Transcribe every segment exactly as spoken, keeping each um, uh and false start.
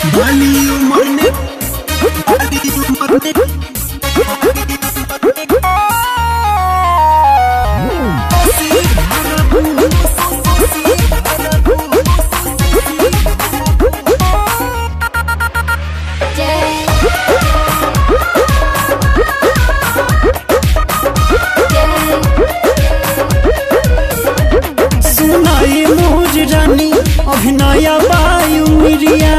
बाली उमर में बाली उमर में सुनाई मोर रानी अभिनय वायु मिरिया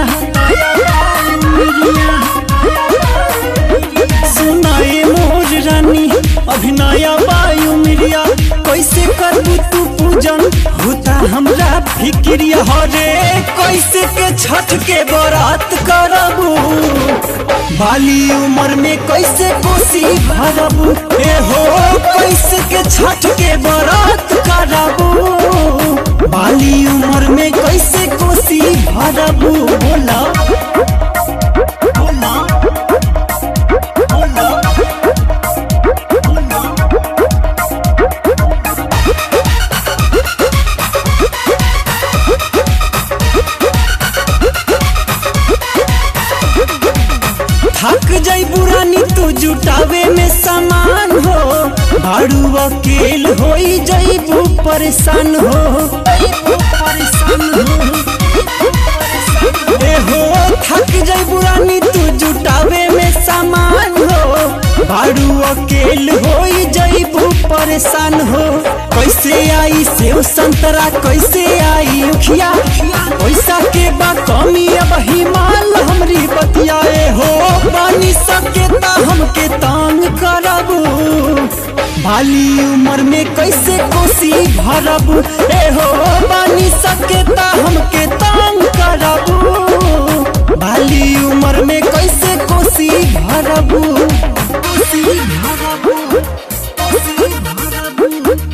सुनाई मोर रानी अभिनय वायु मिरिया कैसे करबू तू पूजन होता हमरा फिक्रिया हरे कैसे के छठ के बरात करबू बाली उमर में कैसे कोसी भरबू ए हो कैसे के छठ के बरात करबू बाली उमर में कैसे कोसी भरबू बोला बोला बोला थक जाई बुरानी तू जुटावे में सामान हो भाड़ू अकेल होई जाइबू परेशान हो परेशान हो ए हो थक जाई बुरानी तू जुटावे में सामान हो भाड़ू अकेल होई जाइबू परेशान हो कैसे आई सेव संतरा कैसे आई उखिया पैसा के बा कमी अब हिमाल हमरी बतियाए हो बानी सके ता हमके तांग करबू बाली उमर में कैसे कोसी भरबू ए हो बानी सके ता हमके तांग करबू बाली उमर में कैसे कोसी भरबू कोसी भरबू कोसी भरबू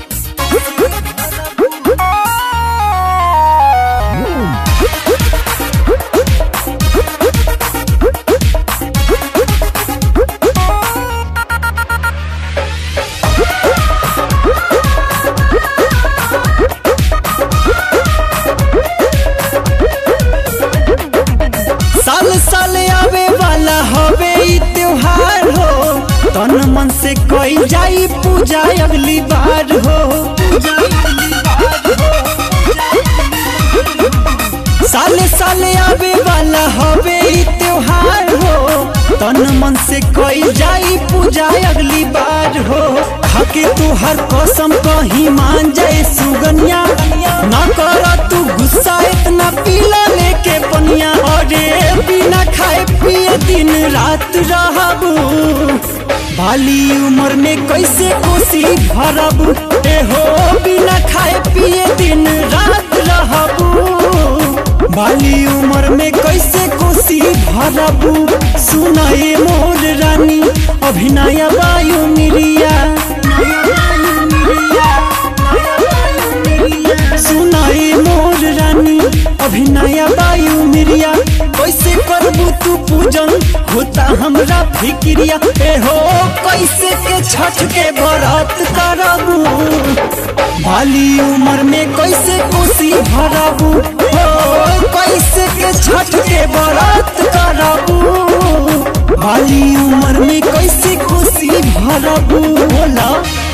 साल साल आवे वाला हवे ई त्योहार हो तन मन से कोई जाई पूजा अगली बार हो साले साले आवे वाला हवे ई त्योहार हो तन मन से कोई जाई पूजा अगली बार हो खाके तू हर कसम कहीं मान जाए सुगनिया ना कर तू गुस्सा इतना पीला लेके पनिया अरे बिना खाए पिए दिन रात रहबू बाली उमर में कैसे कोसी भरबू ए हो बिना खाए पिए दिन रात रहबू बाली उमर में कैसे कोसी भरबू सुनाए मोर रानी अभिनय वायु मिरिया सुनाए मोर रानी अभिनय वायु मिरिया कैसे करबू तू पूजन होता हमरा फिक्रिया ए हो कैसे के छठ के बरात करबू बाली उमर में कैसे कोसी भरबू हो कैसे के छठ के बरात करबू बाली उमर में कैसे कोसी भरबू बोला।